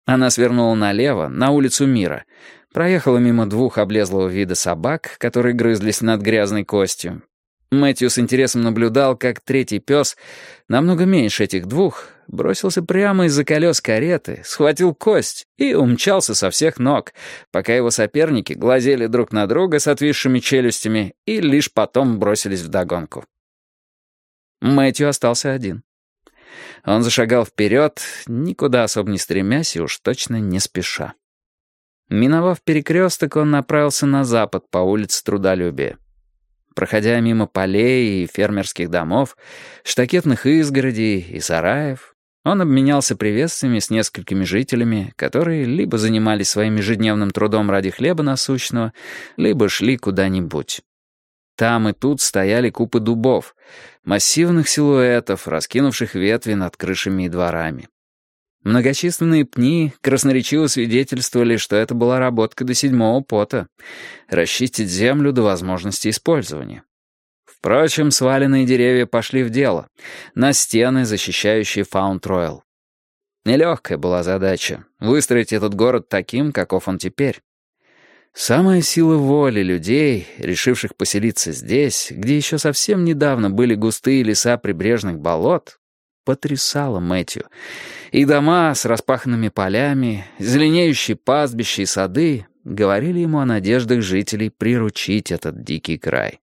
Она свернула налево, на улицу Мира, проехала мимо двух облезлого вида собак, которые грызлись над грязной костью. Мэтью с интересом наблюдал, как третий пес, намного меньше этих двух, бросился прямо из-за колес кареты, схватил кость и умчался со всех ног, пока его соперники глазели друг на друга с отвисшими челюстями и лишь потом бросились вдогонку. Мэтью остался один. Он зашагал вперед, никуда особо не стремясь и уж точно не спеша. Миновав перекресток, он направился на запад по улице Трудолюбия. Проходя мимо полей и фермерских домов, штакетных изгородей и сараев, он обменялся приветствиями с несколькими жителями, которые либо занимались своим ежедневным трудом ради хлеба насущного, либо шли куда-нибудь. Там и тут стояли купы дубов, массивных силуэтов, раскинувших ветви над крышами и дворами. Многочисленные пни красноречиво свидетельствовали, что это была работка до седьмого пота — расчистить землю до возможности использования. Впрочем, сваленные деревья пошли в дело, на стены, защищающие Фаунд-Роял. Нелегкая была задача — выстроить этот город таким, каков он теперь. Самая сила воли людей, решивших поселиться здесь, где еще совсем недавно были густые леса прибрежных болот, потрясала Мэтью. И дома с распаханными полями, зеленеющие пастбища и сады говорили ему о надеждах жителей приручить этот дикий край.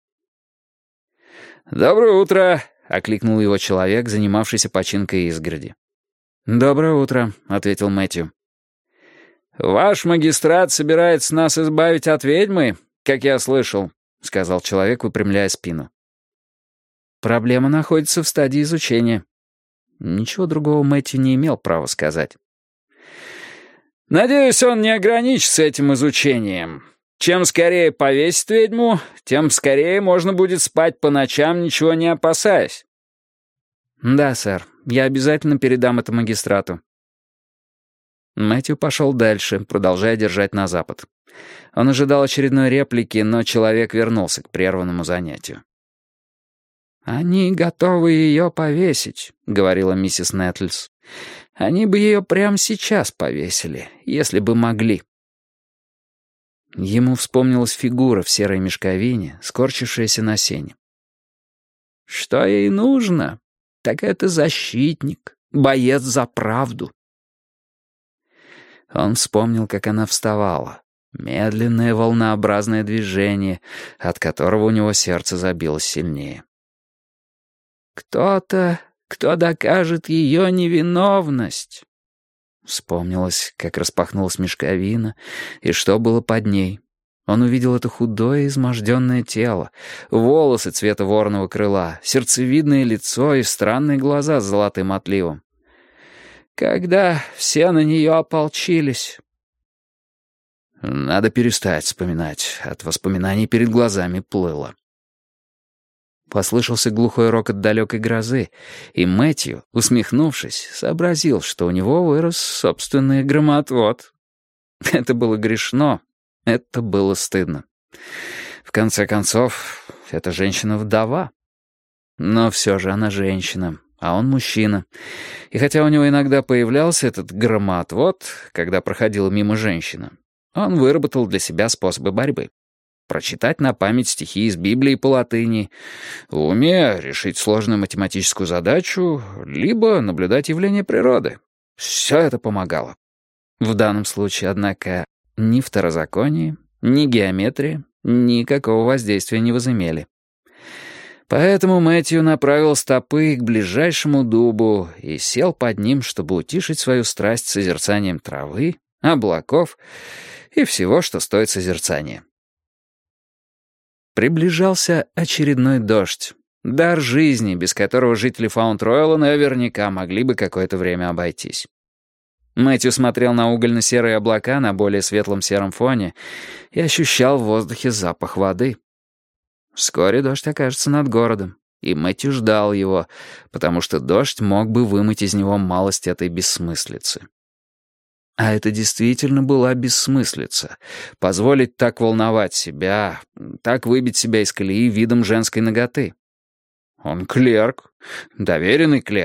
«Доброе утро!» — окликнул его человек, занимавшийся починкой изгороди. «Доброе утро», — ответил Мэтью. «Ваш магистрат собирается нас избавить от ведьмы, как я слышал», — сказал человек, выпрямляя спину. «Проблема находится в стадии изучения». Ничего другого Мэтью не имел права сказать. «Надеюсь, он не ограничится этим изучением. Чем скорее повесит ведьму, тем скорее можно будет спать по ночам, ничего не опасаясь». «Да, сэр, я обязательно передам это магистрату». Мэтью пошел дальше, продолжая держать на запад. Он ожидал очередной реплики, но человек вернулся к прерванному занятию. «Они готовы ее повесить», — говорила миссис Нетльс. «Они бы ее прямо сейчас повесили, если бы могли». Ему вспомнилась фигура в серой мешковине, скорчившаяся на сене. «Что ей нужно? Так это защитник, боец за правду». Он вспомнил, как она вставала. Медленное волнообразное движение, от которого у него сердце забилось сильнее. «Кто-то, кто докажет ее невиновность». Вспомнилось, как распахнулась мешковина, и что было под ней. Он увидел это худое, изможденное тело, волосы цвета вороного крыла, сердцевидное лицо и странные глаза с золотым отливом. «Когда все на нее ополчились». Надо перестать вспоминать, от воспоминаний перед глазами плыло. Послышался глухой рокот далекой грозы, и Мэтью, усмехнувшись, сообразил, что у него вырос собственный громоотвод. Это было грешно, это было стыдно. В конце концов, эта женщина-вдова. Но все же она женщина, а он мужчина. И хотя у него иногда появлялся этот громоотвод, когда проходила мимо женщина, он выработал для себя способы борьбы. Прочитать на память стихи из Библии по латыни, в уме решить сложную математическую задачу, либо наблюдать явления природы. Все это помогало. В данном случае, однако, ни второзаконие, ни геометрия никакого воздействия не возымели. Поэтому Мэтью направил стопы к ближайшему дубу и сел под ним, чтобы утишить свою страсть созерцанием травы, облаков и всего, что стоит созерцания. Приближался очередной дождь. Дар жизни, без которого жители Фаунд-Ройла наверняка могли бы какое-то время обойтись. Мэтью смотрел на угольно-серые облака на более светлом сером фоне и ощущал в воздухе запах воды. Вскоре дождь окажется над городом, и Мэтью ждал его, потому что дождь мог бы вымыть из него малость этой бессмыслицы. А это действительно была бессмыслица. Позволить так волновать себя, так выбить себя из колеи видом женской наготы. Он клерк, доверенный клерк,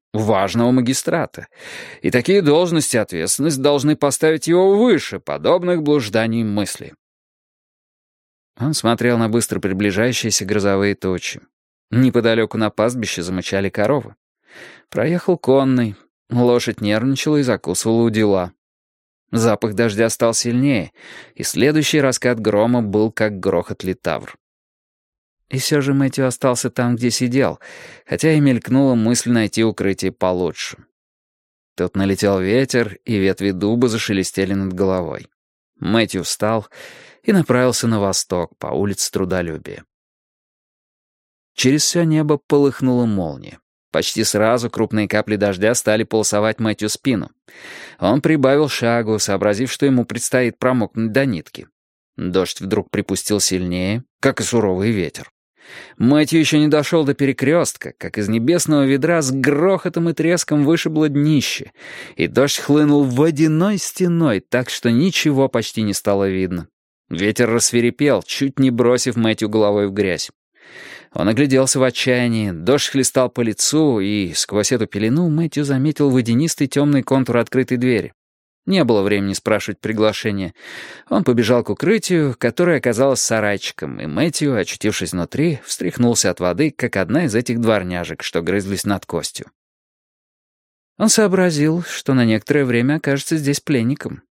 важного магистрата. И такие должности и ответственность должны поставить его выше подобных блужданий мысли. Он смотрел на быстро приближающиеся грозовые тучи. Неподалеку на пастбище замычали коровы. Проехал конный. Лошадь нервничала и закусывала у дела. Запах дождя стал сильнее, и следующий раскат грома был как грохот литавр. И все же Мэтью остался там, где сидел, хотя и мелькнула мысль найти укрытие получше. Тут налетел ветер, и ветви дуба зашелестели над головой. Мэтью встал и направился на восток, по улице Трудолюбия. Через все небо полыхнула молния. Почти сразу крупные капли дождя стали полосовать Мэтью спину. Он прибавил шагу, сообразив, что ему предстоит промокнуть до нитки. Дождь вдруг припустил сильнее, как и суровый ветер. Мэтью еще не дошел до перекрестка, как из небесного ведра с грохотом и треском вышибло днище, и дождь хлынул водяной стеной, так что ничего почти не стало видно. Ветер рассвирепел, чуть не бросив Мэтью головой в грязь. Он огляделся в отчаянии, дождь хлестал по лицу, и сквозь эту пелену Мэтью заметил водянистый темный контур открытой двери. Не было времени спрашивать приглашения. Он побежал к укрытию, которое оказалось сарайчиком, и Мэтью, очутившись внутри, встряхнулся от воды, как одна из этих дворняжек, что грызлись над костью. Он сообразил, что на некоторое время окажется здесь пленником.